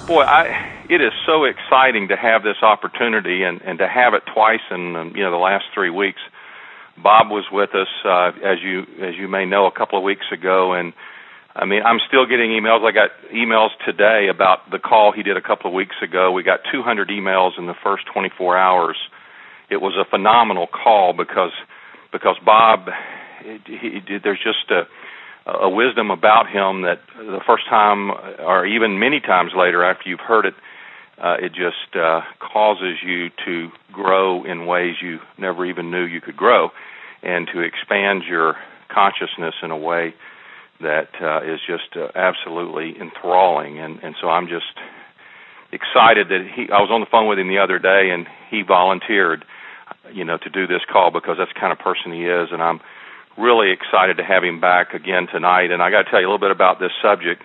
Boy, it is so exciting to have this opportunity and to have it twice in the last 3 weeks. Bob was with us, as you may know, a couple of weeks ago, and I mean, I'm still getting emails. I got emails today about the call he did a couple of weeks ago. We got 200 emails in the first 24 hours. It was a phenomenal call because Bob, there's just a wisdom about him that the first time, or even many times later after you've heard it, it just causes you to grow in ways you never even knew you could grow, and to expand your consciousness in a way that is just absolutely enthralling. And so I'm just excited that I was on the phone with him the other day, and he volunteered, to do this call because that's the kind of person he is, and I'm really excited to have him back again tonight. And I got to tell you a little bit about this subject.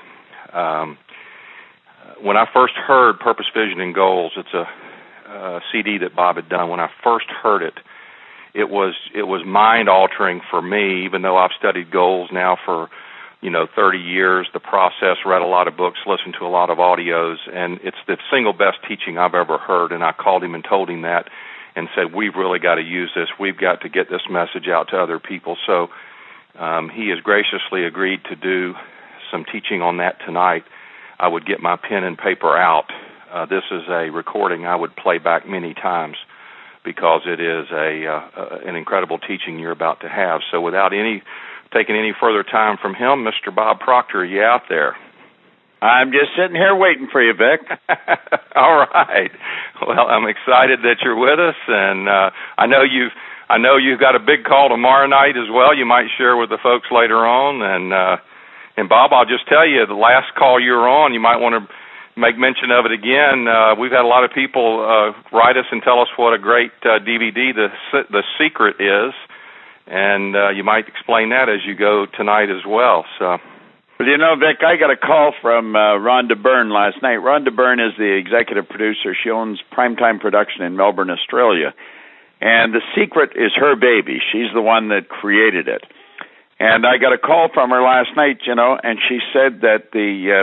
When I first heard Purpose, Vision, and Goals, it's a CD that Bob had done. When I first heard it, it was mind-altering for me, even though I've studied goals now for 30 years, the process, read a lot of books, listened to a lot of audios, and it's the single best teaching I've ever heard. And I called him and told him that and said, we've really got to use this. We've got to get this message out to other people. So he has graciously agreed to do some teaching on that tonight. I would get my pen and paper out. This is a recording I would play back many times because it is an incredible teaching you're about to have. So without taking any further time from him, Mr. Bob Proctor, are you out there? I'm just sitting here waiting for you, Vic. All right. Well, I'm excited that you're with us, and I know you've got a big call tomorrow night as well. You might share with the folks later on, and Bob, I'll just tell you, the last call you were on, you might want to make mention of it again. We've had a lot of people write us and tell us what a great DVD The Secret is, and you might explain that as you go tonight as well. So. Well, Vic, I got a call from Rhonda Byrne last night. Rhonda Byrne is the executive producer. She owns Primetime Production in Melbourne, Australia. And The Secret is her baby. She's the one that created it. And I got a call from her last night, and she said that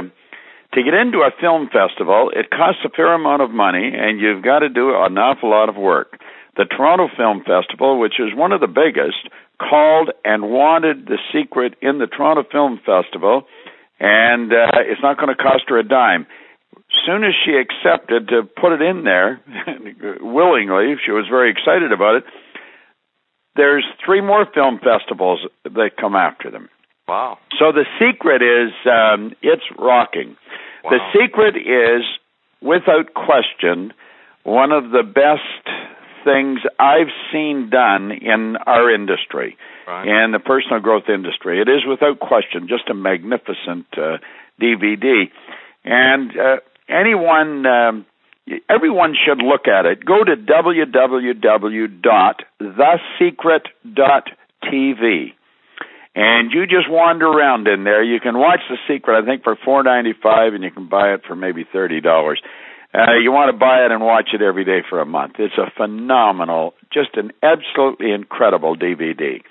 to get into a film festival, it costs a fair amount of money, and you've got to do an awful lot of work. The Toronto Film Festival, which is one of the biggest, called and wanted The Secret in the Toronto Film Festival, and it's not going to cost her a dime. As soon as she accepted to put it in there, willingly, she was very excited about it, there's 3 more film festivals that come after them. Wow. So The Secret is, it's rocking. Wow. The Secret is, without question, one of the best things I've seen done in our industry, right, in the personal growth industry. It is, without question, just a magnificent DVD. And everyone should look at it. Go to www.thesecret.tv. And you just wander around in there. You can watch The Secret, I think, for $4.95, and you can buy it for maybe $30. You want to buy it and watch it every day for a month. It's a phenomenal, just an absolutely incredible DVD.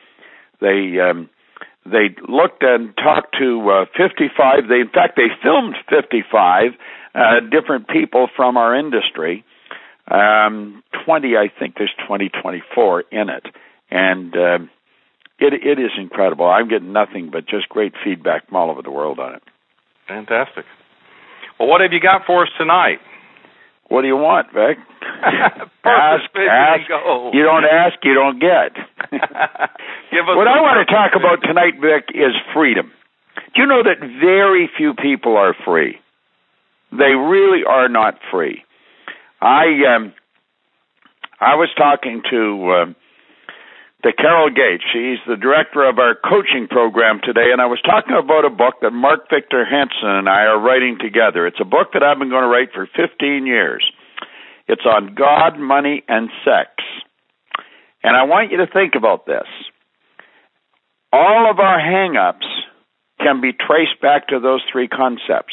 They looked and talked to 55. In fact, they filmed 55 different people from our industry. 20, I think there's 24 in it. And it is incredible. I'm getting nothing but just great feedback from all over the world on it. Fantastic. Well, what have you got for us tonight? What do you want, Vic? Ask. You don't ask, you don't get. What I want to talk about tonight, Vic, is freedom. Do you know that very few people are free? They really are not free. I was talking to Carol Gates. She's the director of our coaching program today, and I was talking about a book that Mark Victor Hansen and I are writing together. It's a book that I've been going to write for 15 years. It's on God, money, and sex. And I want you to think about this. All of our hang-ups can be traced back to those 3 concepts.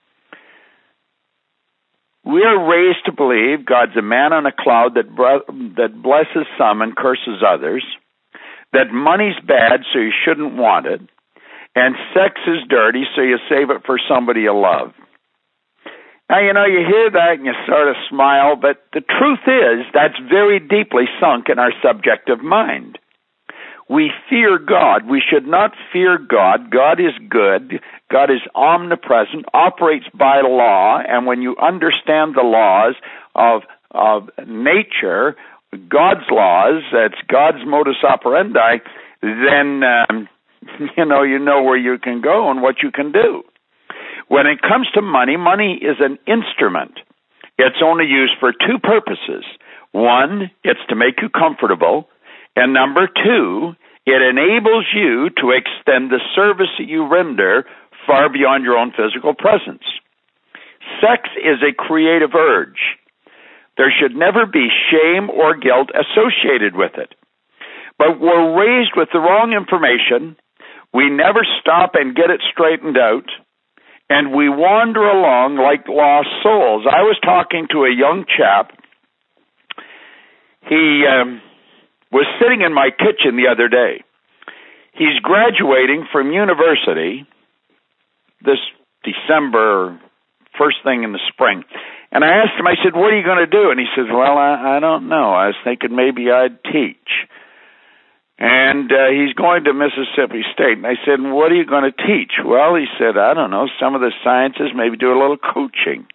We are raised to believe God's a man on a cloud that blesses some and curses others, that money's bad, so you shouldn't want it, and sex is dirty, so you save it for somebody you love. Now, you hear that and you sort of smile, but the truth is that's very deeply sunk in our subjective mind. We fear God. We should not fear God. God is good. God is omnipresent, operates by law, and when you understand the laws of nature, God's laws, that's God's modus operandi, then you know where you can go and what you can do. When it comes to money, money is an instrument. It's only used for two purposes. One, it's to make you comfortable. And number two, it enables you to extend the service that you render far beyond your own physical presence. Sex is a creative urge. There should never be shame or guilt associated with it. But we're raised with the wrong information. We never stop and get it straightened out. And we wander along like lost souls. I was talking to a young chap. He was sitting in my kitchen the other day. He's graduating from university this December, first thing in the spring. And I asked him, I said, what are you going to do? And he says, well, I don't know. I was thinking maybe I'd teach. And he's going to Mississippi State. And I said, what are you going to teach? Well, he said, I don't know, some of the sciences, maybe do a little coaching.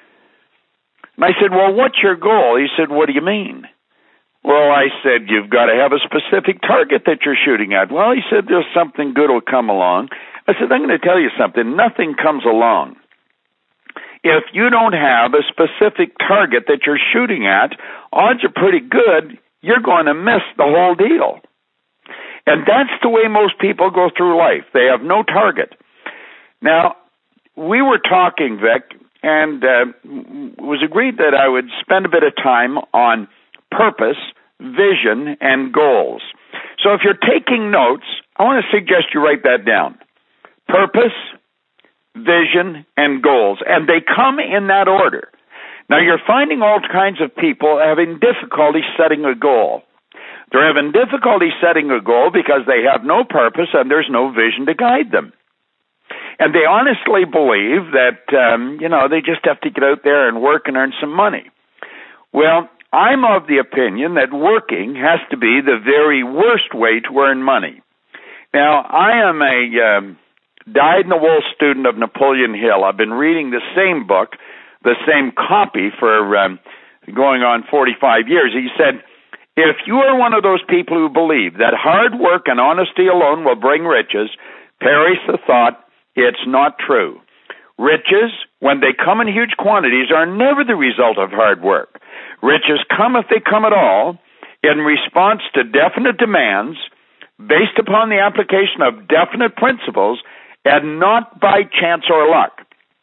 And I said, well, what's your goal? He said, what do you mean? Well, I said, you've got to have a specific target that you're shooting at. Well, he said, there's something good will come along. I said, I'm going to tell you something. Nothing comes along. If you don't have a specific target that you're shooting at, odds are pretty good you're going to miss the whole deal. And that's the way most people go through life. They have no target. Now, we were talking, Vic, and it was agreed that I would spend a bit of time on purpose, vision, and goals. So if you're taking notes, I want to suggest you write that down. Purpose, vision, and goals. And they come in that order. Now, you're finding all kinds of people having difficulty setting a goal. They're having difficulty setting a goal because they have no purpose and there's no vision to guide them. And they honestly believe that, they just have to get out there and work and earn some money. Well, I'm of the opinion that working has to be the very worst way to earn money. Now, I am a dyed-in-the-wool student of Napoleon Hill. I've been reading the same book, the same copy for going on 45 years. He said, if you are one of those people who believe that hard work and honesty alone will bring riches, perish the thought, it's not true. Riches, when they come in huge quantities, are never the result of hard work. Riches come, if they come at all, in response to definite demands based upon the application of definite principles and not by chance or luck.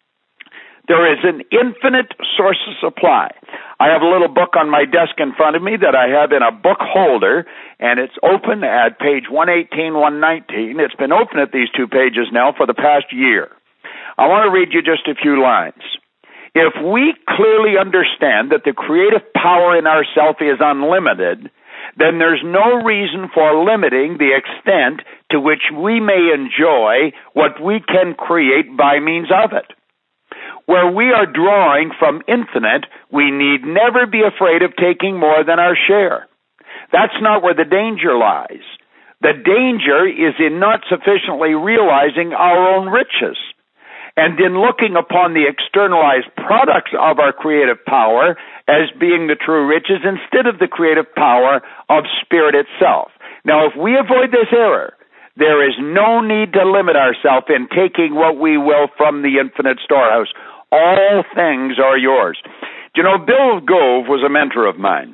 There is an infinite source of supply. I have a little book on my desk in front of me that I have in a book holder, and it's open at page 118, 119. It's been open at these two pages now for the past year. I want to read you just a few lines. If we clearly understand that the creative power in ourself is unlimited, then there's no reason for limiting the extent to which we may enjoy what we can create by means of it. Where we are drawing from infinite, we need never be afraid of taking more than our share. That's not where the danger lies. The danger is in not sufficiently realizing our own riches and in looking upon the externalized products of our creative power as being the true riches instead of the creative power of spirit itself. Now, if we avoid this error, there is no need to limit ourselves in taking what we will from the infinite storehouse. All things are yours. You know, Bill Gove was a mentor of mine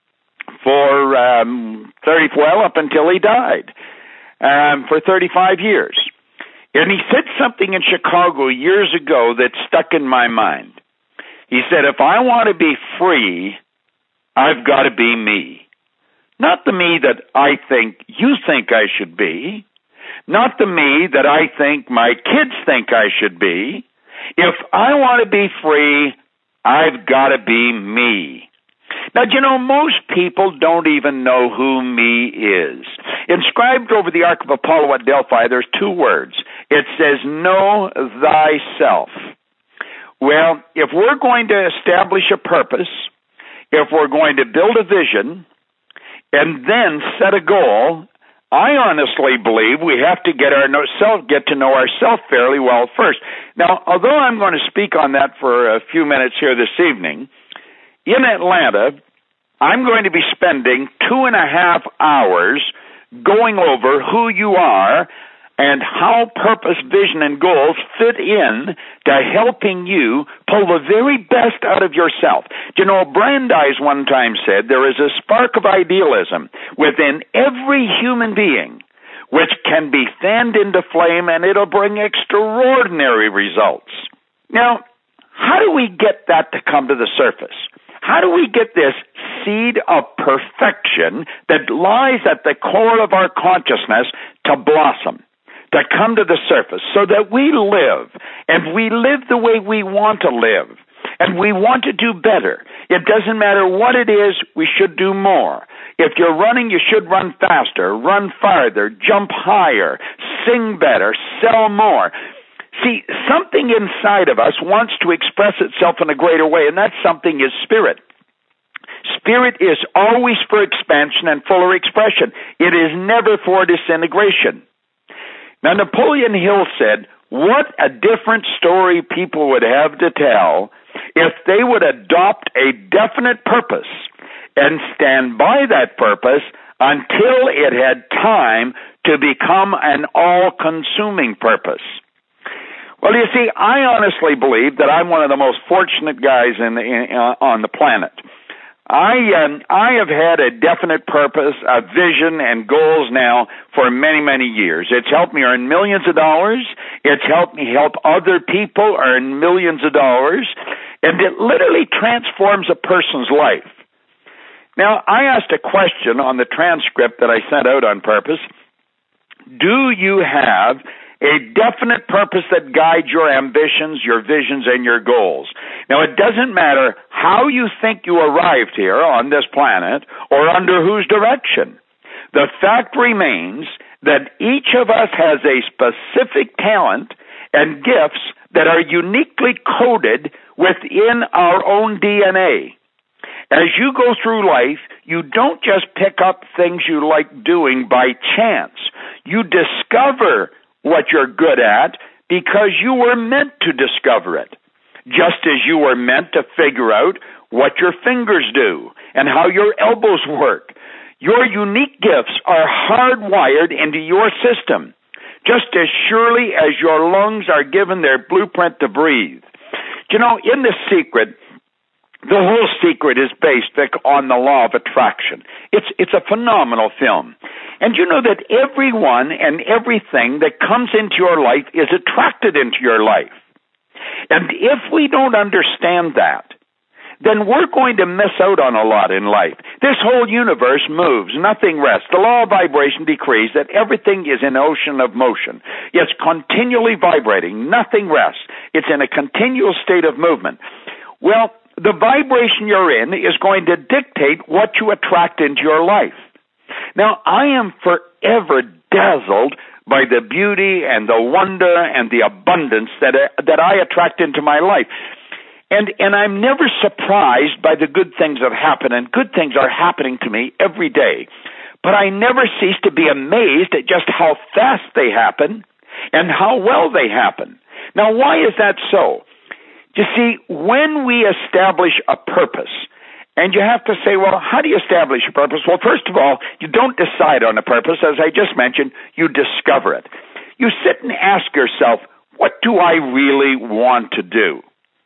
for up until he died, for 35 years. And he said something in Chicago years ago that stuck in my mind. He said, if I want to be free, I've got to be me. Not the me that I think you think I should be. Not the me that I think my kids think I should be. If I want to be free, I've got to be me. Now, you know, most people don't even know who me is. Inscribed over the Ark of Apollo at Delphi, there's two words. It says, know thyself. Well, if we're going to establish a purpose, if we're going to build a vision, and then set a goal, I honestly believe we have to get to know ourselves fairly well first. Now, although I'm going to speak on that for a few minutes here this evening, in Atlanta, I'm going to be spending 2.5 hours going over who you are and how purpose, vision, and goals fit in to helping you pull the very best out of yourself. You know, Brandeis one time said there is a spark of idealism within every human being which can be fanned into flame, and it'll bring extraordinary results. Now, how do we get that to come to the surface? How do we get this seed of perfection that lies at the core of our consciousness to blossom, to come to the surface, so that we live, and we live the way we want to live, and we want to do better? It doesn't matter what it is, we should do more. If you're running, you should run faster, run farther, jump higher, sing better, sell more. See, something inside of us wants to express itself in a greater way, and that something is spirit. Spirit is always for expansion and fuller expression. It is never for disintegration. Now, Napoleon Hill said, what a different story people would have to tell if they would adopt a definite purpose and stand by that purpose until it had time to become an all-consuming purpose. Well, you see, I honestly believe that I'm one of the most fortunate guys on the planet. I have had a definite purpose, a vision, and goals now for many, many years. It's helped me earn millions of dollars. It's helped me help other people earn millions of dollars. And it literally transforms a person's life. Now, I asked a question on the transcript that I sent out on purpose. Do you have a definite purpose that guides your ambitions, your visions, and your goals? Now, it doesn't matter how you think you arrived here on this planet or under whose direction. The fact remains that each of us has a specific talent and gifts that are uniquely coded within our own DNA. As you go through life, you don't just pick up things you like doing by chance. You discover what you're good at because you were meant to discover it, just as you were meant to figure out what your fingers do and how your elbows work. Your unique gifts are hardwired into your system, just as surely as your lungs are given their blueprint to breathe. You know, in The Secret, the whole secret is based, Vic, on the law of attraction. It's a phenomenal film. And you know that everyone and everything that comes into your life is attracted into your life. And if we don't understand that, then we're going to miss out on a lot in life. This whole universe moves, nothing rests. The law of vibration decrees that everything is in an ocean of motion. It's continually vibrating, nothing rests. It's in a continual state of movement. Well, the vibration you're in is going to dictate what you attract into your life. Now, I am forever dazzled by the beauty and the wonder and the abundance that I attract into my life. And I'm never surprised by the good things that happen, and good things are happening to me every day. But I never cease to be amazed at just how fast they happen and how well they happen. Now, why is that so? You see, when we establish a purpose, and you have to say, well, how do you establish a purpose? Well, first of all, you don't decide on a purpose. As I just mentioned, you discover it. You sit and ask yourself, what do I really want to do?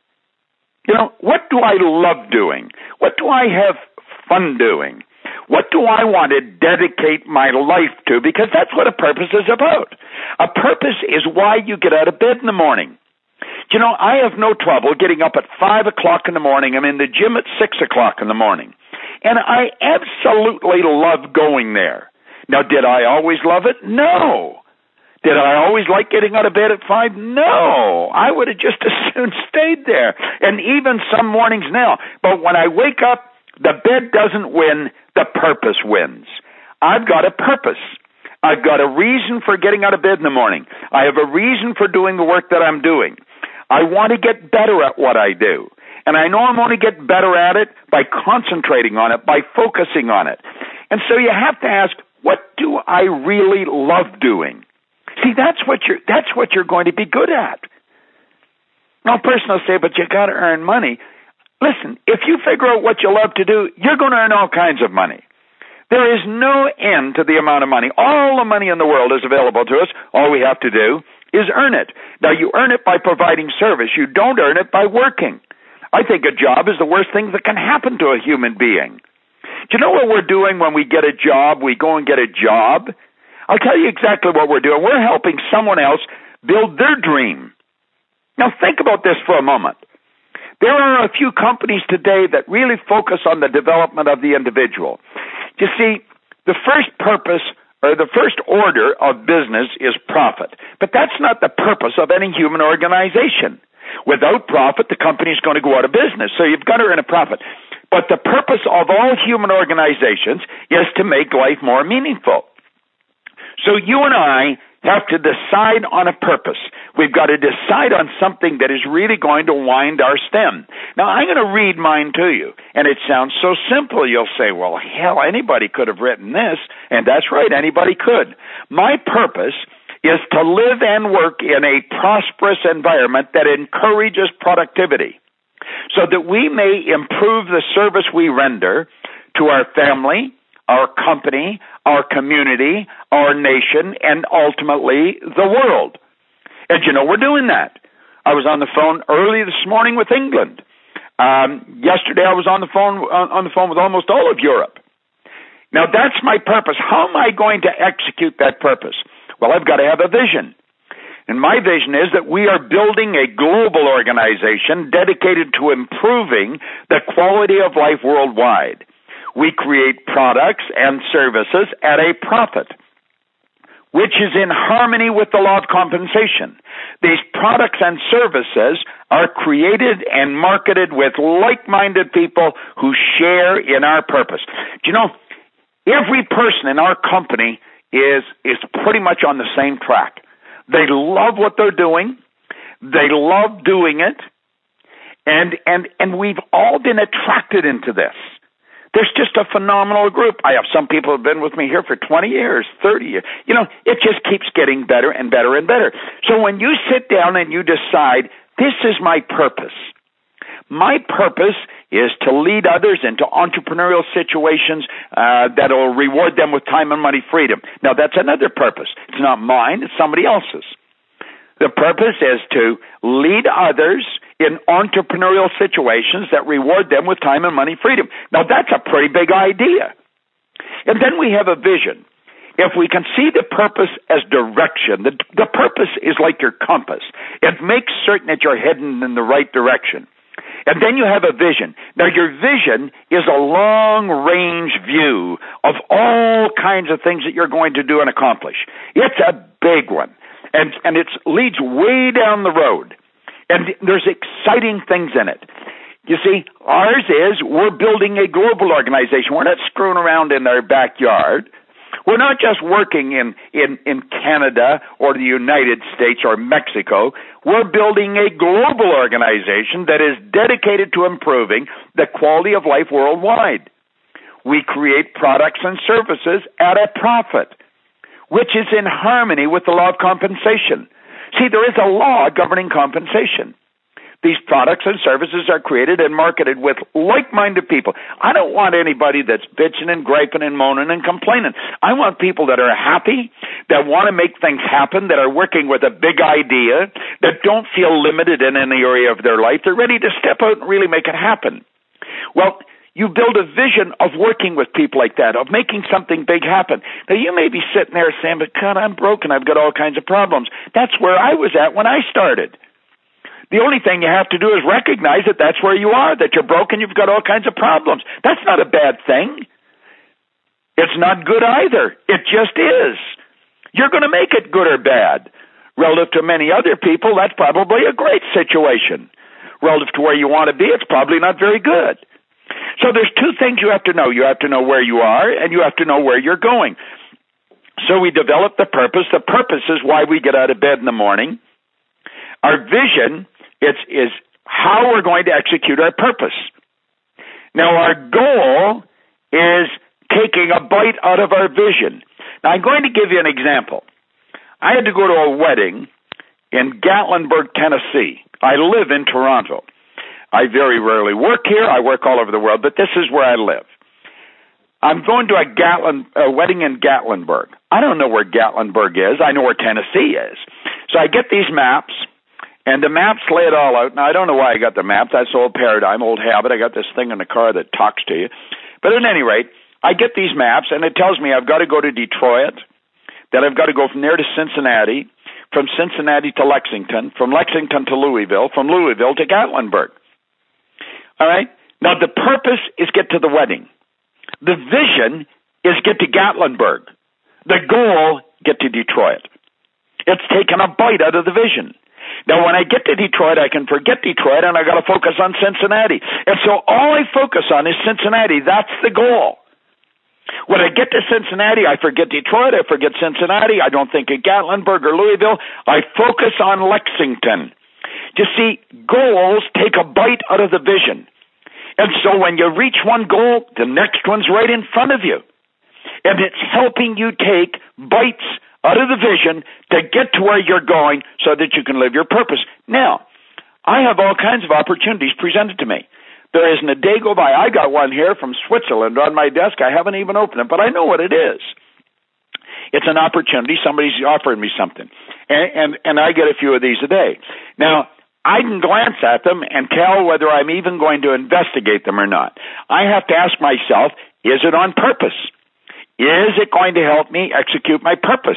You know, what do I love doing? What do I have fun doing? What do I want to dedicate my life to? Because that's what a purpose is about. A purpose is why you get out of bed in the morning. You know, I have no trouble getting up at 5 o'clock in the morning. I'm in the gym at 6 o'clock in the morning. And I absolutely love going there. Now, did I always love it? No. Did I always like getting out of bed at 5? No. I would have just as soon stayed there. And even some mornings now. But when I wake up, the bed doesn't win, the purpose wins. I've got a purpose. I've got a reason for getting out of bed in the morning. I have a reason for doing the work that I'm doing. I want to get better at what I do. And I know I'm going to get better at it by concentrating on it, by focusing on it. And so you have to ask, what do I really love doing? See, that's what you're going to be good at. Now, a person will say, but you got to earn money. Listen, if you figure out what you love to do, you're going to earn all kinds of money. There is no end to the amount of money. All the money in the world is available to us. All we have to do is earn it. Now, you earn it by providing service. You don't earn it by working. I think a job is the worst thing that can happen to a human being. Do you know what we're doing when we get a job? We go and get a job. I'll tell you exactly what we're doing. We're helping someone else build their dream. Now, think about this for a moment. There are a few companies today that really focus on the development of the individual. You see, the first purpose or the first order of business is profit. But that's not the purpose of any human organization. Without profit, the company is going to go out of business. So you've got to earn a profit. But the purpose of all human organizations is to make life more meaningful. So you and I have to decide on a purpose. We've got to decide on something that is really going to wind our stem. Now, I'm going to read mine to you, and it sounds so simple. You'll say, well, hell, anybody could have written this, and that's right, anybody could. My purpose is to live and work in a prosperous environment that encourages productivity so that we may improve the service we render to our family, our company, our community, our nation, and ultimately the world. And you know, we're doing that. I was on the phone early this morning with England. Yesterday I was on the phone with almost all of Europe. Now that's my purpose. How am I going to execute that purpose? Well, I've got to have a vision. And my vision is that we are building a global organization dedicated to improving the quality of life worldwide. We create products and services at a profit, which is in harmony with the law of compensation. These products and services are created and marketed with like-minded people who share in our purpose. Do you know, every person in our company is pretty much on the same track. They love what they're doing. They love doing it. And we've all been attracted into this. There's just a phenomenal group. I have some people who have been with me here for 20 years, 30 years. You know, it just keeps getting better and better and better. So when you sit down and you decide, this is my purpose. My purpose is to lead others into entrepreneurial situations that will reward them with time and money freedom. Now, that's another purpose. It's not mine. It's somebody else's. The purpose is to lead others in entrepreneurial situations that reward them with time and money freedom. Now, that's a pretty big idea. And then we have a vision. If we can see the purpose as direction, the purpose is like your compass. It makes certain that you're heading in the right direction. And then you have a vision. Now, your vision is a long-range view of all kinds of things that you're going to do and accomplish. It's a big one. And it leads way down the road. And there's exciting things in it. You see, ours is we're building a global organization. We're not screwing around in our backyard. We're not just working in Canada or the United States or Mexico. We're building a global organization that is dedicated to improving the quality of life worldwide. We create products and services at a profit, which is in harmony with the law of compensation. See, there is a law governing compensation. These products and services are created and marketed with like-minded people. I don't want anybody that's bitching and griping and moaning and complaining. I want people that are happy, that want to make things happen, that are working with a big idea, that don't feel limited in any area of their life. They're ready to step out and really make it happen. Well, you build a vision of working with people like that, of making something big happen. Now, you may be sitting there saying, but God, I'm broken. I've got all kinds of problems. That's where I was at when I started. The only thing you have to do is recognize that that's where you are, that you're broken, you've got all kinds of problems. That's not a bad thing. It's not good either. It just is. You're going to make it good or bad. Relative to many other people, that's probably a great situation. Relative to where you want to be, it's probably not very good. So there's two things you have to know. You have to know where you are, and you have to know where you're going. So we develop the purpose. The purpose is why we get out of bed in the morning. Our vision It's how we're going to execute our purpose. Now, our goal is taking a bite out of our vision. Now, I'm going to give you an example. I had to go to a wedding in Gatlinburg, Tennessee. I live in Toronto. I very rarely work here. I work all over the world, but this is where I live. I'm going to a wedding in Gatlinburg. I don't know where Gatlinburg is. I know where Tennessee is. So I get these maps, and the maps lay it all out. Now, I don't know why I got the map. That's old paradigm, old habit. I got this thing in the car that talks to you. But at any rate, I get these maps, and it tells me I've got to go to Detroit, that I've got to go from there to Cincinnati, from Cincinnati to Lexington, from Lexington to Louisville, from Louisville to Gatlinburg. All right? Now, the purpose is get to the wedding. The vision is get to Gatlinburg. The goal, get to Detroit. It's taken a bite out of the vision. Now, when I get to Detroit, I can forget Detroit, and I got to focus on Cincinnati. And so all I focus on is Cincinnati. That's the goal. When I get to Cincinnati, I forget Detroit, I forget Cincinnati, I don't think of Gatlinburg or Louisville, I focus on Lexington. You see, goals take a bite out of the vision. And so when you reach one goal, the next one's right in front of you. And it's helping you take bites out of the vision to get to where you're going so that you can live your purpose. Now, I have all kinds of opportunities presented to me. There isn't a day go by. I got one here from Switzerland on my desk. I haven't even opened it, but I know what it is. It's an opportunity. Somebody's offered me something. And I get a few of these a day. Now, I can glance at them and tell whether I'm even going to investigate them or not. I have to ask myself, is it on purpose? Is it going to help me execute my purpose?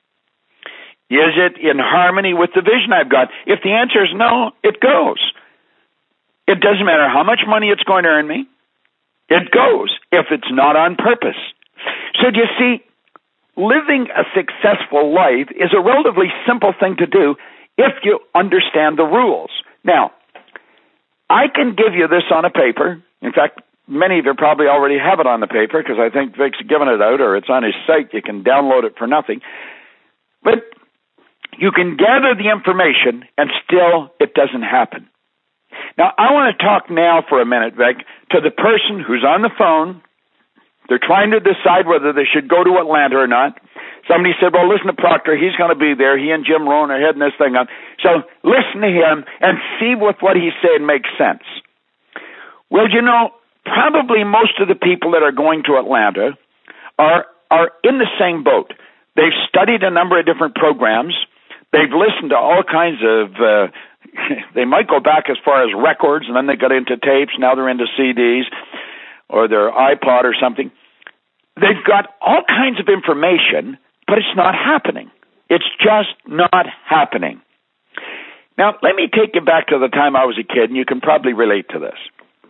Is it in harmony with the vision I've got? If the answer is no, it goes. It doesn't matter how much money it's going to earn me. It goes if it's not on purpose. So do you see, living a successful life is a relatively simple thing to do if you understand the rules. Now, I can give you this on a paper. In fact, many of you probably already have it on the paper because I think Vic's given it out, or it's on his site. You can download it for nothing. But you can gather the information and still it doesn't happen. Now, I want to talk now for a minute, Vic, to the person who's on the phone. They're trying to decide whether they should go to Atlanta or not. Somebody said, well, listen to Proctor. He's going to be there. He and Jim Rohn are heading this thing up. So listen to him and see if what he's saying makes sense. Well, you know, probably most of the people that are going to Atlanta are in the same boat. They've studied a number of different programs. They've listened to all kinds of they might go back as far as records, and then they got into tapes. Now they're into CDs or their iPod or something. They've got all kinds of information, but it's not happening. It's just not happening. Now, let me take you back to the time I was a kid, and you can probably relate to this.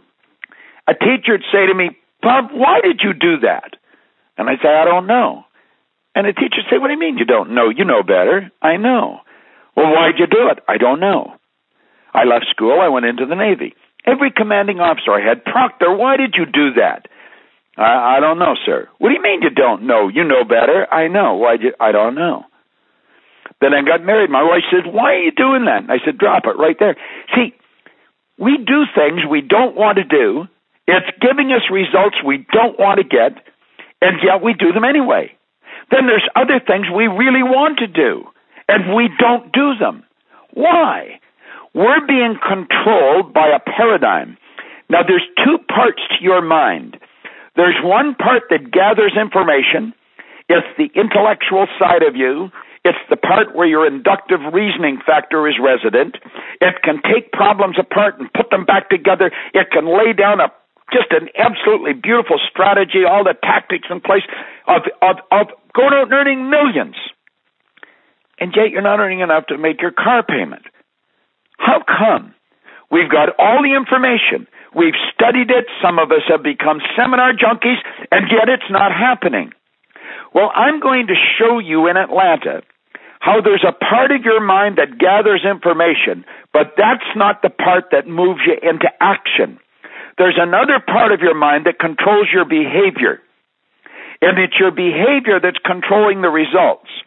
A teacher would say to me, Bob, why did you do that? And I'd say, I don't know. And the teacher would say, what do you mean you don't know? You know better. I know. Well, why'd you do it? I don't know. I left school. I went into the Navy. Every commanding officer I had, Proctor, why did you do that? I don't know, sir. What do you mean you don't know? You know better. I know. Why'd you? I don't know. Then I got married. My wife said, why are you doing that? And I said, drop it right there. See, we do things we don't want to do. It's giving us results we don't want to get, and yet we do them anyway. Then there's other things we really want to do, and we don't do them. Why? We're being controlled by a paradigm. Now, there's two parts to your mind. There's one part that gathers information. It's the intellectual side of you. It's the part where your inductive reasoning factor is resident. It can take problems apart and put them back together. It can lay down just an absolutely beautiful strategy, all the tactics in place of going out and earning millions. And yet you're not earning enough to make your car payment. How come? We've got all the information. We've studied it. Some of us have become seminar junkies, and yet it's not happening. Well, I'm going to show you in Atlanta how there's a part of your mind that gathers information, but that's not the part that moves you into action. There's another part of your mind that controls your behavior, and it's your behavior that's controlling the results.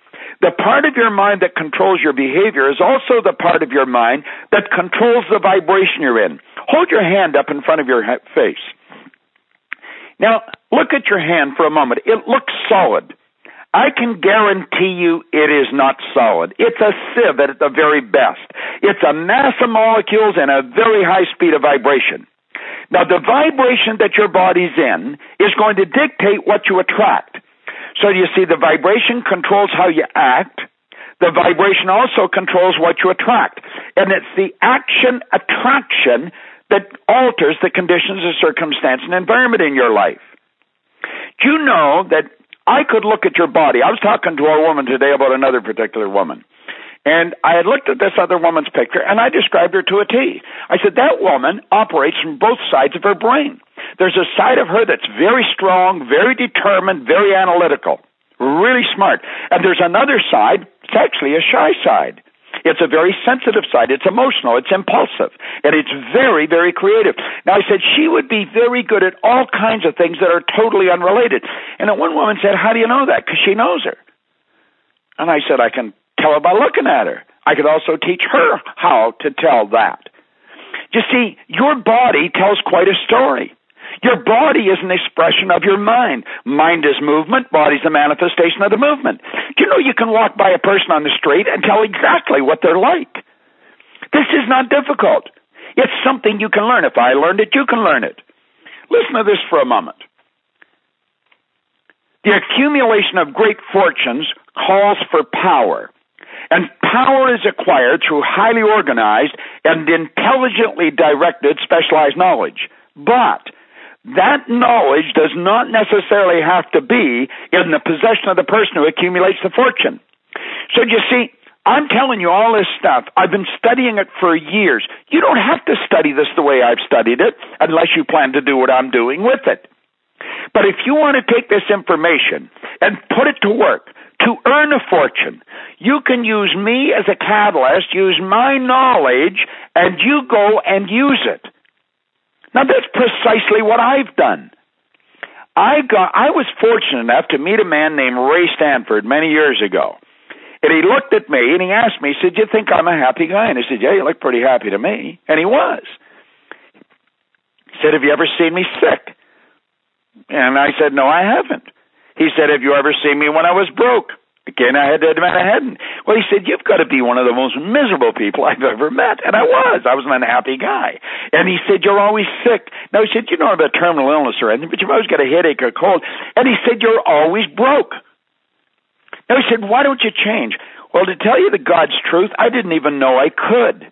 The part of your mind that controls your behavior is also the part of your mind that controls the vibration you're in. Hold your hand up in front of your face. Now, look at your hand for a moment. It looks solid. I can guarantee you it is not solid. It's a sieve at the very best. It's a mass of molecules and a very high speed of vibration. Now, the vibration that your body's in is going to dictate what you attract. So you see, the vibration controls how you act. The vibration also controls what you attract. And it's the action-attraction that alters the conditions of circumstance and environment in your life. Do you know that I could look at your body? I was talking to a woman today about another particular woman. And I had looked at this other woman's picture, and I described her to a T. I said, that woman operates from both sides of her brain. There's a side of her that's very strong, very determined, very analytical, really smart. And there's another side, it's actually a shy side. It's a very sensitive side. It's emotional. It's impulsive. And it's very, very creative. Now, I said she would be very good at all kinds of things that are totally unrelated. And then one woman said, how do you know that? Because she knows her. And I said, I can tell her by looking at her. I could also teach her how to tell that. You see, your body tells quite a story. Your body is an expression of your mind. Mind is movement. Body's a manifestation of the movement. Do you know you can walk by a person on the street and tell exactly what they're like? This is not difficult. It's something you can learn. If I learned it, you can learn it. Listen to this for a moment. The accumulation of great fortunes calls for power. And power is acquired through highly organized and intelligently directed specialized knowledge. But that knowledge does not necessarily have to be in the possession of the person who accumulates the fortune. So you see, I'm telling you all this stuff. I've been studying it for years. You don't have to study this the way I've studied it unless you plan to do what I'm doing with it. But if you want to take this information and put it to work to earn a fortune, you can use me as a catalyst, use my knowledge, and you go and use it. Now, that's precisely what I've done. I was fortunate enough to meet a man named Ray Stanford many years ago. And he looked at me and he asked me, he said, "You think I'm a happy guy?" And I said, "Yeah, you look pretty happy to me." And he was. He said, "Have you ever seen me sick?" And I said, "No, I haven't." He said, "Have you ever seen me when I was broke?" Again, I had to admit I hadn't. Well, he said, "You've got to be one of the most miserable people I've ever met." And I was. I was an unhappy guy. And he said, "You're always sick." Now, he said, "You don't have a terminal illness or anything, but you've always got a headache or cold." And he said, "You're always broke." Now, he said, "Why don't you change?" Well, to tell you the God's truth, I didn't even know I could.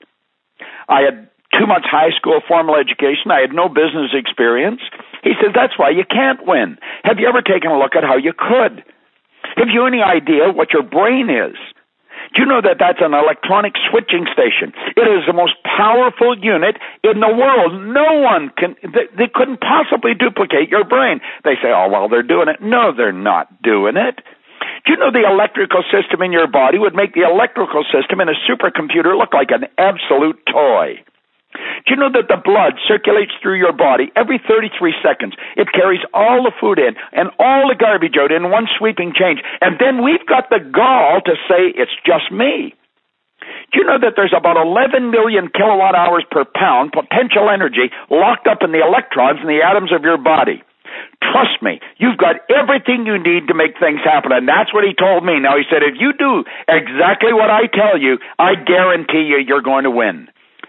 I had 2 months high school formal education. I had no business experience. He said, "That's why you can't win. Have you ever taken a look at how you could? Have you any idea what your brain is? Do you know that that's an electronic switching station? It is the most powerful unit in the world. No one can, they couldn't possibly duplicate your brain." They say, "Oh, well, they're doing it." No, they're not doing it. Do you know the electrical system in your body would make the electrical system in a supercomputer look like an absolute toy? Do you know that the blood circulates through your body every 33 seconds? It carries all the food in and all the garbage out in one sweeping change. And then we've got the gall to say it's just me. Do you know that there's about 11 million kilowatt hours per pound potential energy locked up in the electrons in the atoms of your body? Trust me, you've got everything you need to make things happen. And that's what he told me. Now, he said, if you do exactly what I tell you, I guarantee you you're going to win.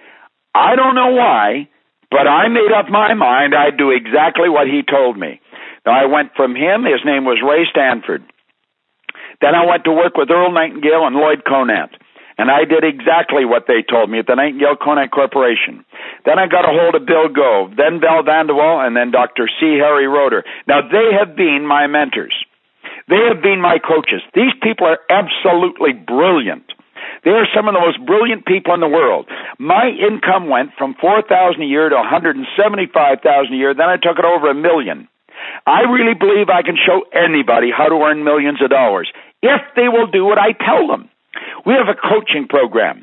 I don't know why, but I made up my mind I'd do exactly what he told me. Now, I went from him. His name was Ray Stanford. Then I went to work with Earl Nightingale and Lloyd Conant. And I did exactly what they told me at the Nightingale Conant Corporation. Then I got a hold of Bill Gove, then Val Vanderwall, and then Dr. C. Harry Roeder. Now, they have been my mentors. They have been my coaches. These people are absolutely brilliant. They are some of the most brilliant people in the world. My income went from $4,000 a year to $175,000 a year. Then I took it over $1 million. I really believe I can show anybody how to earn millions of dollars if they will do what I tell them. We have a coaching program.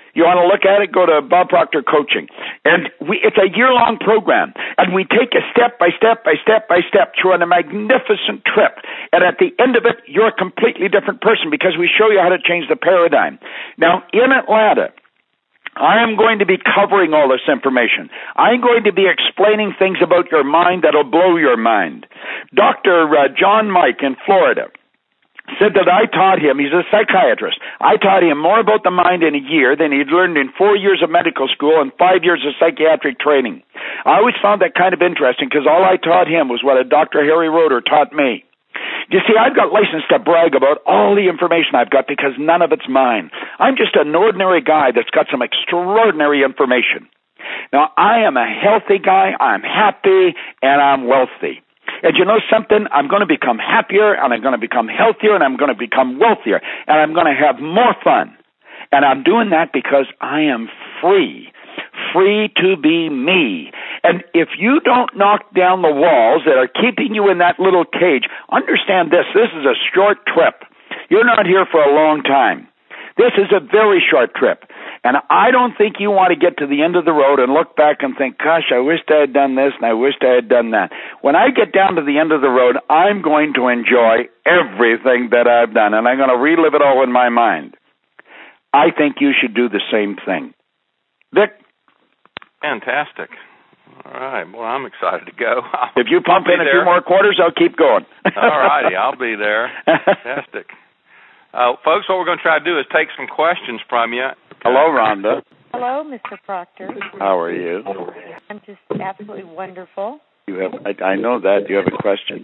You want to look at it, go to Bob Proctor Coaching. And it's a year-long program, and we take you step by step by step by step through on a magnificent trip. And at the end of it, you're a completely different person because we show you how to change the paradigm. Now, in Atlanta, I am going to be covering all this information. I'm going to be explaining things about your mind that'll blow your mind. Dr. John Mike in Florida said that I taught him, he's a psychiatrist, I taught him more about the mind in a year than he'd learned in 4 years of medical school and 5 years of psychiatric training. I always found that kind of interesting because all I taught him was what a Dr. Harry Roeder taught me. You see, I've got license to brag about all the information I've got because none of it's mine. I'm just an ordinary guy that's got some extraordinary information. Now, I am a healthy guy, I'm happy, and I'm wealthy. And you know something? I'm going to become happier, and I'm going to become healthier, and I'm going to become wealthier, and I'm going to have more fun. And I'm doing that because I am free to be me. And if you don't knock down the walls that are keeping you in that little cage, understand this is a short trip. You're not here for a long time. This is a very short trip. And I don't think you want to get to the end of the road and look back and think, gosh, I wished I had done this and I wished I had done that. When I get down to the end of the road, I'm going to enjoy everything that I've done, and I'm going to relive it all in my mind. I think you should do the same thing. Vic? Fantastic. All right. Well, I'm excited to go. If you pump in a few more quarters, I'll keep going. All righty. I'll be there. Fantastic. Folks, what we're going to try to do is take some questions from you. Hello, Rhonda. Hello, Mr. Proctor. How are you? I'm just absolutely wonderful. You have. I know that. Do you have a question?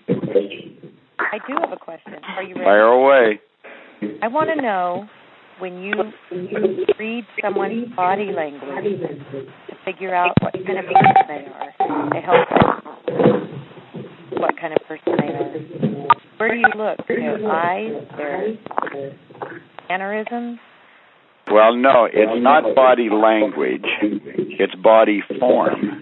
I do have a question. Are you ready? Fire away. I want to know, when you read someone's body language to figure out what kind of person they are, to help them what kind of person they are, where do you look? Their eyes, their mannerisms? Well, no, it's not body language. It's body form.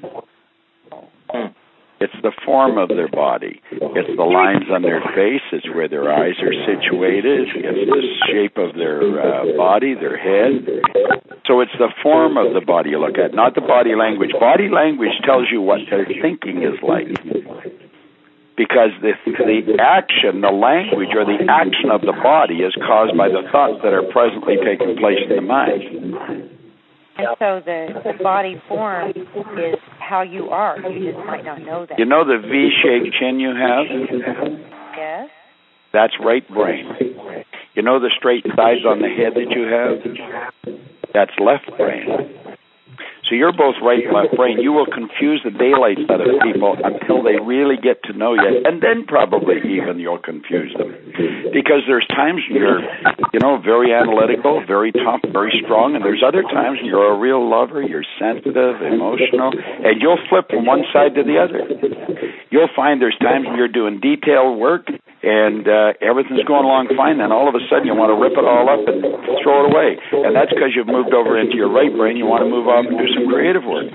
It's the form of their body. It's the lines on their face. It's where their eyes are situated. It's the shape of their body, their head. So it's the form of the body you look at, not the body language. Body language tells you what their thinking is like. Because the action, the language, or the action of the body is caused by the thoughts that are presently taking place in the mind. And so the body form is how you are. You just might not know that. You know the V-shaped chin you have? Yes. That's right brain. You know the straight sides on the head that you have? That's left brain. So you're both right and left brain. You will confuse the daylights out of people until they really get to know you, and then probably even you'll confuse them. Because there's times you're, very analytical, very tough, very strong, and there's other times you're a real lover, you're sensitive, emotional, and you'll flip from one side to the other. You'll find there's times when you're doing detailed work, and everything's going along fine, then all of a sudden you want to rip it all up and throw it away. And that's because you've moved over into your right brain. You want to move off and do some creative work.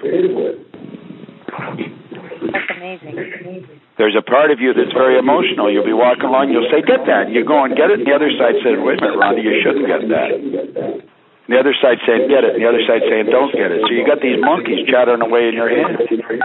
That's amazing. There's a part of you that's very emotional. You'll be walking along, you'll say, get that. You go and get it, and the other side says, wait a minute, Rhonda, you shouldn't get that. And the other side saying, get it, and the other side saying, don't get it. So you got these monkeys chattering away in your head.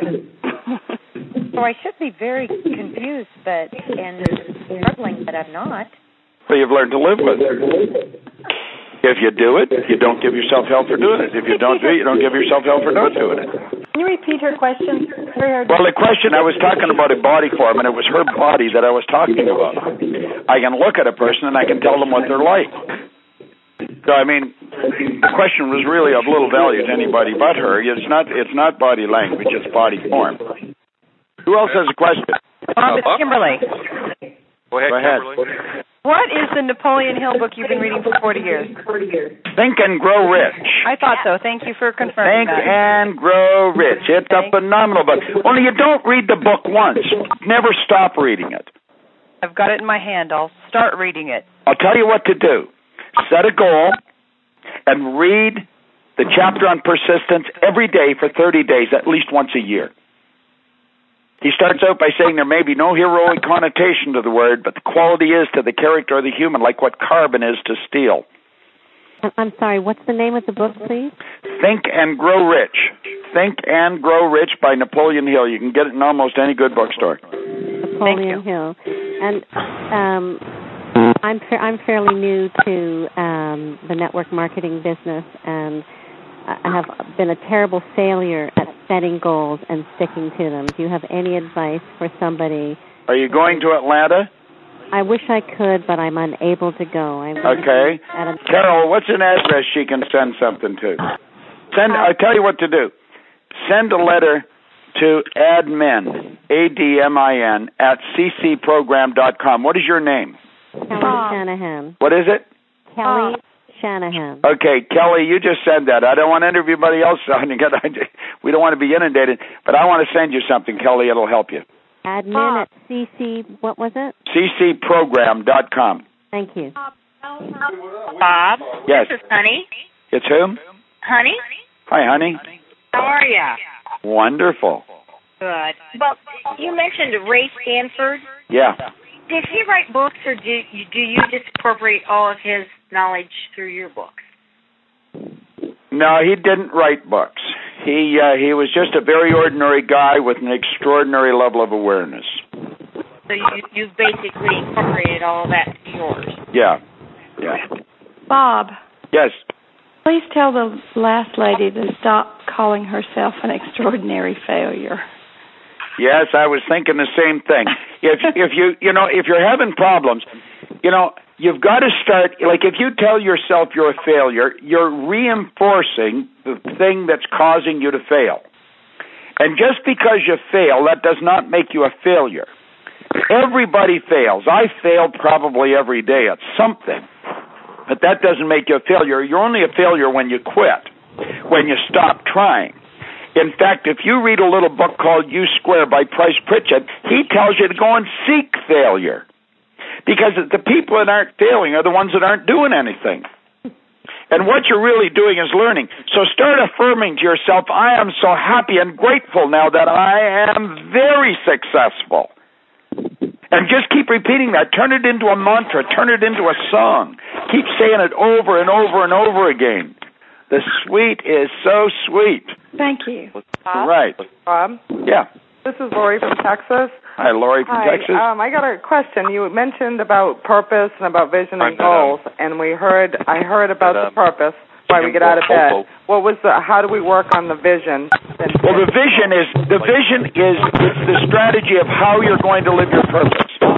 So I should be very confused and struggling, but I'm not. Well, you've learned to live with it. If you do it, you don't give yourself hell for doing it. If you don't do it, you don't give yourself hell for not doing it. Can you repeat her question? Well, the question, I was talking about a body form, and it was her body that I was talking about. I can look at a person, and I can tell them what they're like. So, the question was really of little value to anybody but her. It's not body language, it's body form. Who else has a question? It's Kimberly. Go ahead, Kimberly. What is the Napoleon Hill book you've been reading for 40 years? Think and Grow Rich. I thought so. Thank you for confirming that. Think and Grow Rich. It's a phenomenal book. Only you don't read the book once. Never stop reading it. I've got it in my hand. I'll start reading it. I'll tell you what to do. Set a goal and read the chapter on persistence every day for 30 days, at least once a year. He starts out by saying there may be no heroic connotation to the word, but the quality is to the character of the human, like what carbon is to steel. I'm sorry, what's the name of the book, please? Think and Grow Rich. Think and Grow Rich by Napoleon Hill. You can get it in almost any good bookstore. Napoleon Hill. And I'm fairly new to the network marketing business, and I have been a terrible failure at setting goals and sticking to them. Do you have any advice for somebody? Are you going to Atlanta? I wish I could, but I'm unable to go. Okay. Carol, what's an address she can send something to? I'll tell you what to do. Send a letter to admin, ADMIN, at ccprogram.com. What is your name? Kelly Shanahan. What is it? Kelly Shanahan. Okay, Kelly, you just said that. I don't want everybody else signing it. We don't want to be inundated, but I want to send you something, Kelly. It'll help you. Admin at CC, what was it? ccprogram.com. Thank you. Bob? Yes. This is Honey. It's whom? Honey? Hi, honey. How are you? Wonderful. Good. Well, you mentioned Ray Stanford. Yeah. Did he write books, or do you just incorporate all of his knowledge through your books? No, he didn't write books. He was just a very ordinary guy with an extraordinary level of awareness. So you basically incorporated all of that to yours. Yeah. Bob. Yes. Please tell the last lady to stop calling herself an extraordinary failure. Yes, I was thinking the same thing. If you're having problems, you've got to start, like if you tell yourself you're a failure, you're reinforcing the thing that's causing you to fail. And just because you fail, that does not make you a failure. Everybody fails. I fail probably every day at something. But that doesn't make you a failure. You're only a failure when you quit, when you stop trying. In fact, if you read a little book called U Square by Price Pritchett, he tells you to go and seek failure. Because the people that aren't failing are the ones that aren't doing anything. And what you're really doing is learning. So start affirming to yourself, I am so happy and grateful now that I am very successful. And just keep repeating that. Turn it into a mantra. Turn it into a song. Keep saying it over and over and over again. The sweet is so sweet. Thank you. Bob? Right. Bob? Yeah. This is Lori from Texas. Hi, Lori from Texas. I got a question. You mentioned about purpose and about vision and goals, and I heard about the purpose, why we get out of bed. How do we work on the vision? Well, the vision is the strategy of how you're going to live your purpose.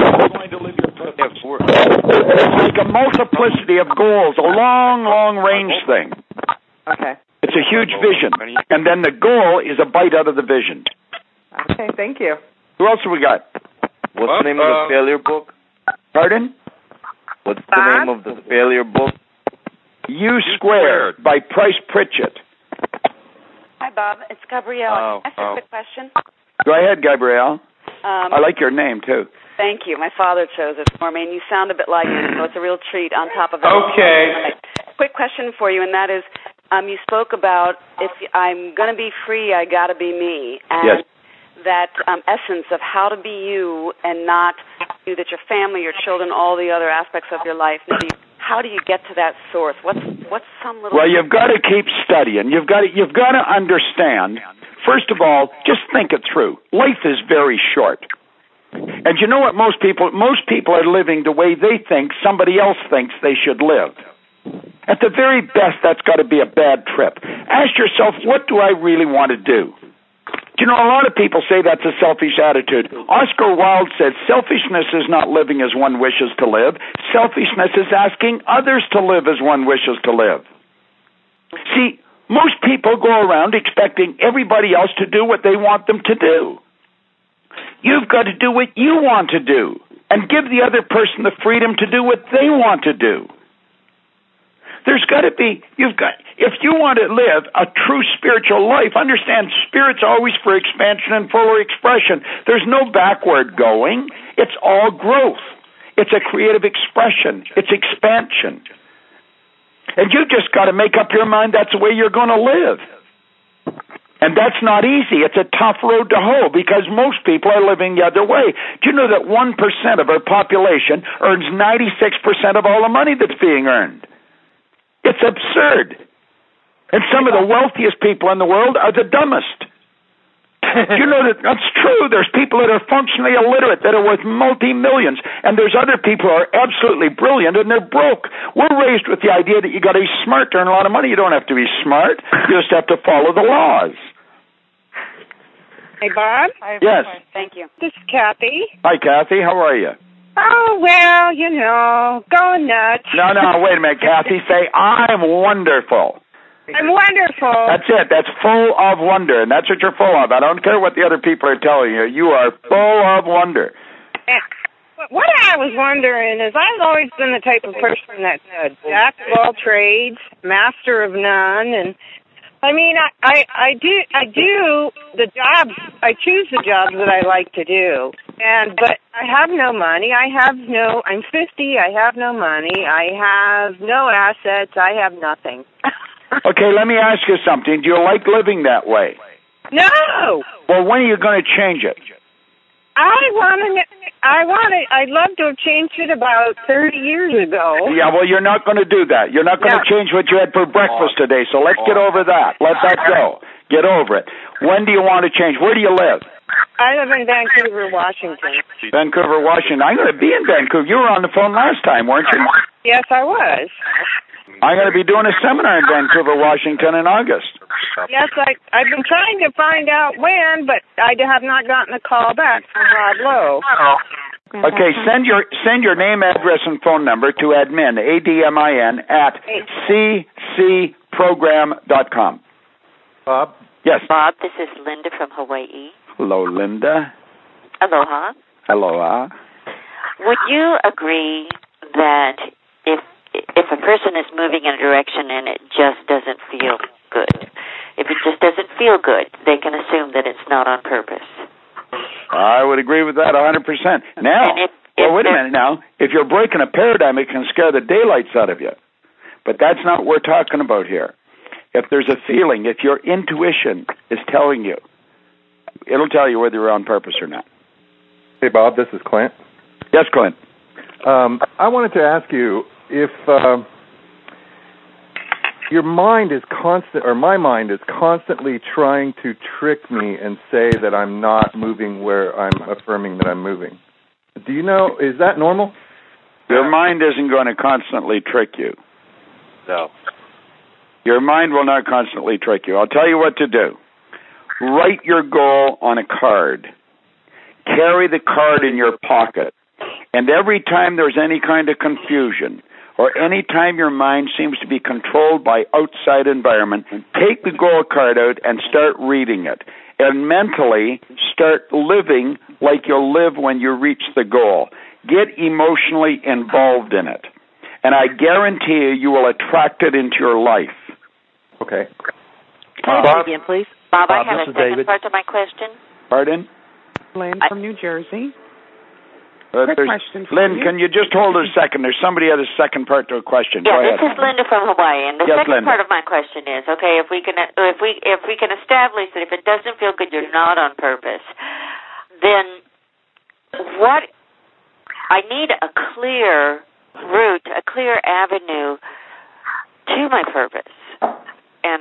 It's like a multiplicity of goals, a long range thing. Okay. It's a huge vision, and then the goal is a bite out of the vision. Okay, thank you. Who else have we got? What's the name of the failure book? Pardon? What's the name of the failure book? U Squared by Price Pritchett. Hi, Bob. It's Gabrielle. Can I ask a quick question? Go ahead, Gabrielle. I like your name, too. Thank you. My father chose it for me, and you sound a bit like him, so it's a real treat on top of it. Okay. Quick question for you, and that is, you spoke about if I'm going to be free, I got to be me. And yes. That essence of how to be you and not you, that your family, your children, all the other aspects of your life. How do you get to that source? What's some little? Well, you've got to keep studying. You've got to understand. First of all, just think it through. Life is very short. And you know what most people are living the way they think somebody else thinks they should live. At the very best, that's got to be a bad trip. Ask yourself, what do I really want to do? You know, a lot of people say that's a selfish attitude. Oscar Wilde said, selfishness is not living as one wishes to live. Selfishness is asking others to live as one wishes to live. See, most people go around expecting everybody else to do what they want them to do. You've got to do what you want to do and give the other person the freedom to do what they want to do. There's got to be, if you want to live a true spiritual life, understand spirit's always for expansion and fuller expression. There's no backward going. It's all growth. It's a creative expression. It's expansion. And you just got to make up your mind that's the way you're going to live. And that's not easy. It's a tough road to hoe because most people are living the other way. Do you know that 1% of our population earns 96% of all the money that's being earned? It's absurd. And some of the wealthiest people in the world are the dumbest. You know that's true. There's people that are functionally illiterate that are worth multi-millions, and there's other people who are absolutely brilliant and they're broke. We're raised with the idea that you got to be smart to earn a lot of money. You don't have to be smart. You just have to follow the laws. Hey, Bob? Yes. Thank you. This is Kathy. Hi, Kathy. How are you? Oh, well, going nuts. No, wait a minute, Kathy. Say, I'm wonderful. I'm wonderful. That's it. That's full of wonder, and that's what you're full of. I don't care what the other people are telling you. You are full of wonder. What I was wondering is I've always been the type of person that's a jack of all trades, master of none, and I mean, I do the jobs. I choose the jobs that I like to do, but I have no money. I'm 50. I have no money. I have no assets. I have nothing. Okay, let me ask you something. Do you like living that way? No. Well, when are you going to change it? I'd love to have changed it about 30 years ago. Yeah, well, you're not going to do that. You're not going to change what you had for breakfast today, so let's get over that. Let that go. Get over it. When do you want to change? Where do you live? I live in Vancouver, Washington. Vancouver, Washington. I'm going to be in Vancouver. You were on the phone last time, weren't you? Yes, I was. I'm going to be doing a seminar in Vancouver, Washington in August. Yes, I've been trying to find out when, but I have not gotten a call back from Rob Lowe. Okay, send your name, address, and phone number to admin, ADMIN, at ccprogram.com. Bob? Yes. Bob, this is Linda from Hawaii. Hello, Linda. Aloha. Aloha. Would you agree that if a person is moving in a direction and it just doesn't feel good, if it just doesn't feel good, they can assume that it's not on purpose? I would agree with that 100%. Now, wait a minute now. If you're breaking a paradigm, it can scare the daylights out of you. But that's not what we're talking about here. If there's a feeling, if your intuition is telling you, it'll tell you whether you're on purpose or not. Hey, Bob, this is Clint. Yes, Clint. I wanted to ask you if your mind is my mind is constantly trying to trick me and say that I'm not moving where I'm affirming that I'm moving. Do you know, is that normal? Your mind isn't going to constantly trick you. No. Your mind will not constantly trick you. I'll tell you what to do. Write your goal on a card. Carry the card in your pocket. And every time there's any kind of confusion, or any time your mind seems to be controlled by outside environment, take the goal card out and start reading it. And mentally start living like you'll live when you reach the goal. Get emotionally involved in it. And I guarantee you will attract it into your life. Okay. Bob, again, please. Bob, I have a second David. part to my question. Pardon? Lynn from New Jersey. Quick question for Lynn, you. can you just hold a second? There's somebody had a second part to a question. Yeah, Go ahead. this is Linda from Hawaii, and the Yes, second Linda. part of my question is, okay, if we can establish that if it doesn't feel good, you're not on purpose, then what? I need a clear route, a clear avenue to my purpose, and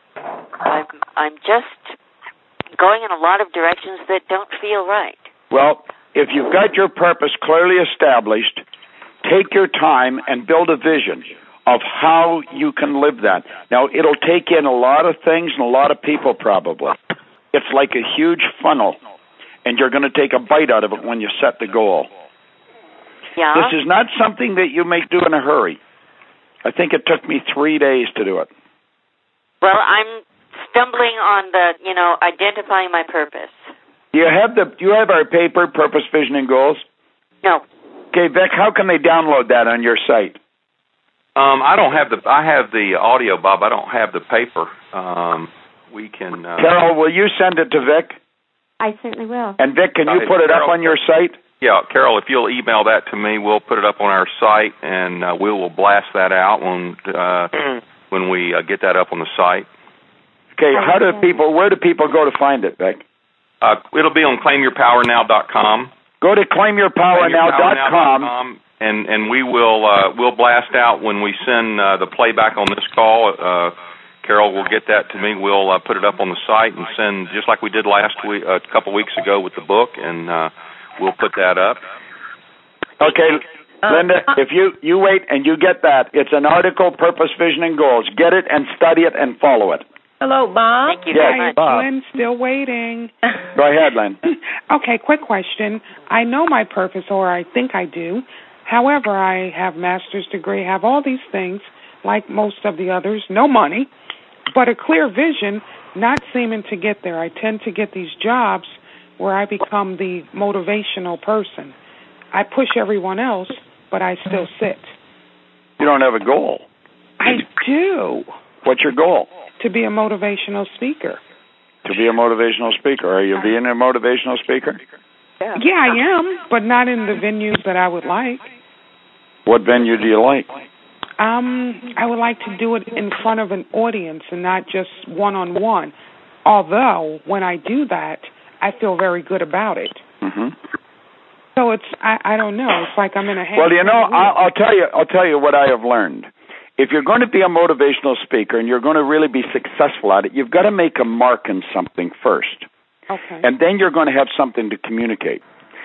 I'm just going in a lot of directions that don't feel right. Well, if you've got your purpose clearly established, take your time and build a vision of how you can live that. Now, it'll take in a lot of things and a lot of people probably. It's like a huge funnel, and you're going to take a bite out of it when you set the goal. Yeah. This is not something that you may do in a hurry. I think it took me 3 days to do it. Well, I'm stumbling on identifying my purpose. Do you have our paper, Purpose, Vision, and Goals? No. Okay, Vic, how can they download that on your site? I don't have I have the audio, Bob. I don't have the paper. We can. Carol, will you send it to Vic? I certainly will. And Vic, can you put it up on your site? Yeah, Carol, if you'll email that to me, we'll put it up on our site, and we will blast that out when we get that up on the site. Okay, where do people go to find it, Vic? It'll be on claimyourpowernow.com. Go to claimyourpowernow.com. And we will we'll blast out when we send the playback on this call. Carol will get that to me. We'll put it up on the site and send, just like we did last week, a couple weeks ago with the book, and we'll put that up. Okay, Linda, if you wait and you get that, it's an article, Purpose, Vision, and Goals. Get it and study it and follow it. Hello, Bob. Thank you very much. Bob. Lynn, still waiting. Go ahead, Lynn. Okay, quick question. I know my purpose, or I think I do. However, I have master's degree, have all these things, like most of the others, no money, but a clear vision, not seeming to get there. I tend to get these jobs where I become the motivational person. I push everyone else, but I still sit. You don't have a goal. I do. What's your goal? To be a motivational speaker. To be a motivational speaker. Are you being a motivational speaker? Yeah, I am, but not in the venues that I would like. What venue do you like? I would like to do it in front of an audience and not just one-on-one. Although, when I do that, I feel very good about it. Mm-hmm. So it's, I don't know. It's like I'm in a hand. Well, you know, I'll tell you what I have learned. If you're going to be a motivational speaker and you're going to really be successful at it, you've got to make a mark in something first. Okay. And then you're going to have something to communicate.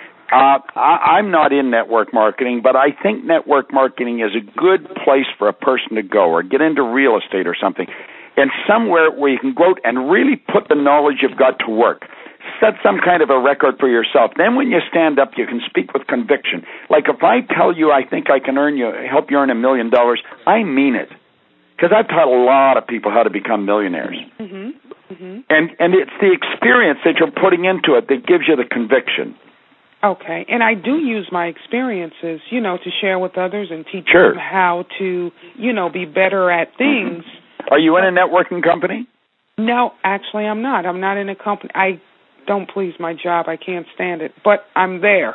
I'm not in network marketing, but I think network marketing is a good place for a person to go, or get into real estate or something, and somewhere where you can go out and really put the knowledge you've got to work. Set some kind of a record for yourself. Then when you stand up, you can speak with conviction. Like if I tell you I think I can help you earn $1 million, I mean it. Because I've taught a lot of people how to become millionaires. Mm-hmm. Mm-hmm. And it's the experience that you're putting into it that gives you the conviction. Okay, and I do use my experiences, to share with others and teach them how to, be better at things. Mm-hmm. Are you in a networking company? No, actually I'm not. I'm not in a company. I don't please my job. I can't stand it, but I'm there.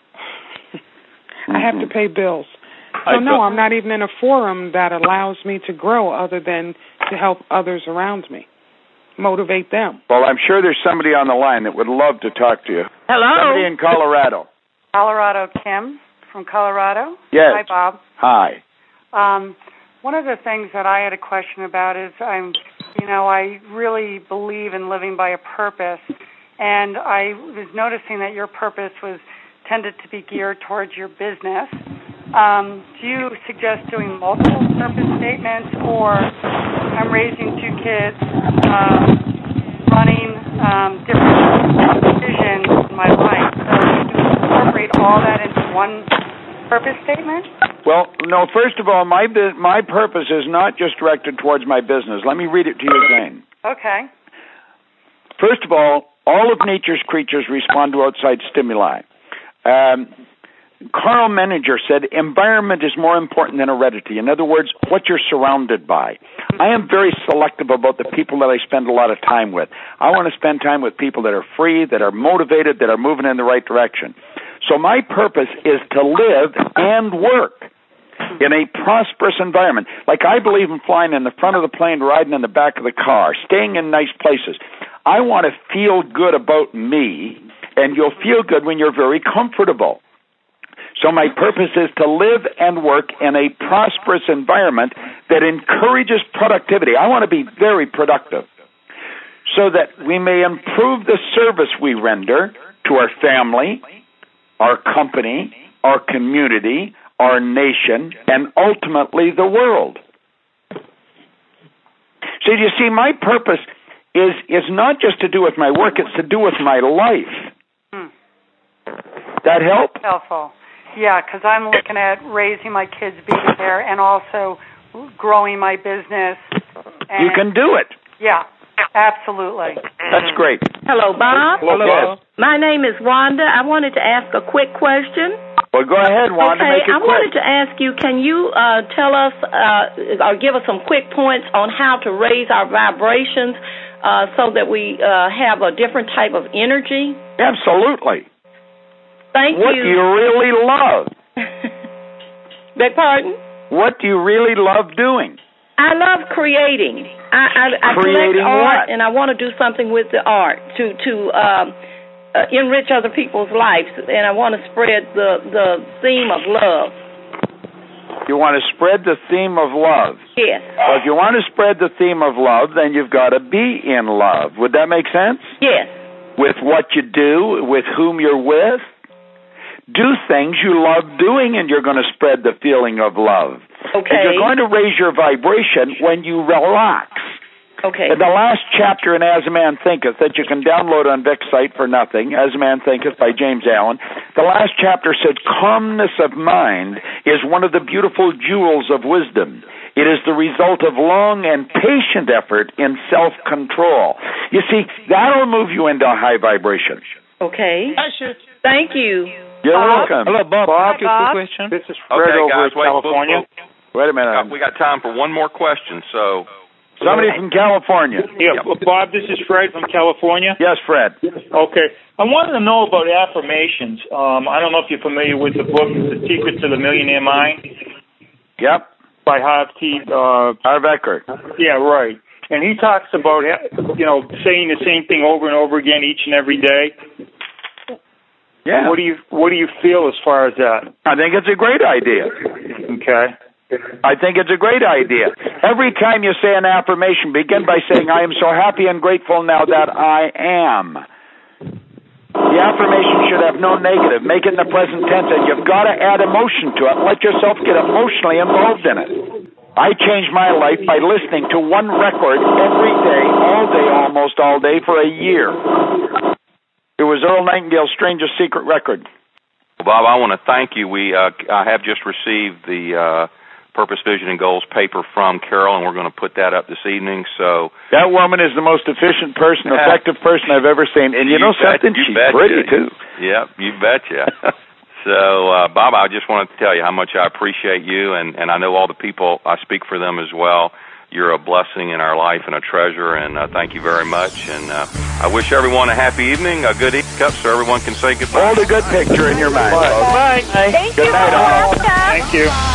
I have to pay bills. So no, I'm not even in a forum that allows me to grow other than to help others around me. Motivate them. Well, I'm sure there's somebody on the line that would love to talk to you. Hello. Somebody in Colorado. Colorado, Kim from Colorado. Yes. Hi, Bob. Hi. One of the things that I had a question about is I really believe in living by a purpose, and I was noticing that your purpose tended to be geared towards your business. Do you suggest doing multiple purpose statements, or I'm raising 2 kids, running different decisions in my life, so do you incorporate all that into one purpose statement? Well, no, first of all, my purpose is not just directed towards my business. Let me read it to you again. Okay. First of all of nature's creatures respond to outside stimuli. Carl Menninger said, environment is more important than heredity. In other words, what you're surrounded by. I am very selective about the people that I spend a lot of time with. I want to spend time with people that are free, that are motivated, that are moving in the right direction. So my purpose is to live and work in a prosperous environment. Like I believe in flying in the front of the plane, riding in the back of the car, staying in nice places. I want to feel good about me, and you'll feel good when you're very comfortable. So my purpose is to live and work in a prosperous environment that encourages productivity. I want to be very productive so that we may improve the service we render to our family, our company, our community, our nation, and ultimately the world. So you see, my purpose is not just to do with my work, it's to do with my life. That help? Helpful. Yeah, because I'm looking at raising my kids, being there, and also growing my business. And you can do it. Yeah, absolutely. That's great. Hello, Bob. Hello. My name is Wanda. I wanted to ask a quick question. Well, go ahead, Wanda. Okay, make it I wanted to ask you, can you tell us or give us some quick points on how to raise our vibrations so that we have a different type of energy? Absolutely. Thank you. What do you really love? Beg pardon? What do you really love doing? I love creating. I creating collect art, what? and I want to do something with the art to enrich other people's lives, and I want to spread the theme of love. You want to spread the theme of love? Yes. Well, if you want to spread the theme of love, then you've got to be in love. Would that make sense? Yes. With what you do, with whom you're with. Do things you love doing, and you're going to spread the feeling of love. Okay. And you're going to raise your vibration when you relax. Okay. In the last chapter in As a Man Thinketh, that you can download on Vic's site for nothing, As a Man Thinketh by James Allen, the last chapter said calmness of mind is one of the beautiful jewels of wisdom. It is the result of long and patient effort in self-control. You see, that'll move you into a high vibration. Okay. Thank you. You're welcome. Hello, Bob. Hi, Bob. Question. This is Fred over in California. Wait a minute. We got time for one more question, so... Somebody from California. Yeah, Bob, this is Fred from California. Yes, Fred. Okay. I wanted to know about affirmations. I don't know if you're familiar with the book, The Secret to the Millionaire Mind. Yep. By Harv Eker. Yeah, right. And he talks about, saying the same thing over and over again each and every day. Yeah. What do you feel as far as that? I think it's a great idea. Okay. I think it's a great idea. Every time you say an affirmation, begin by saying, I am so happy and grateful now that I am. The affirmation should have no negative. Make it in the present tense, and you've got to add emotion to it. Let yourself get emotionally involved in it. I changed my life by listening to one record every day, almost all day, for a year. It was Earl Nightingale's Strangest Secret record. Bob, I want to thank you. I have just received the Purpose, Vision, and Goals paper from Carol, and we're going to put that up this evening. So that woman is the most efficient person, effective person I've ever seen. And you know something? She's pretty, too. Yep, you betcha. So, Bob, I just wanted to tell you how much I appreciate you, and I know all the people, I speak for them as well. You're a blessing in our life and a treasure, and thank you very much. And I wish everyone a happy evening, a good cup, so everyone can say goodbye. Hold a good picture in your mind. Bye. Thank you. Good night, all. Thank you.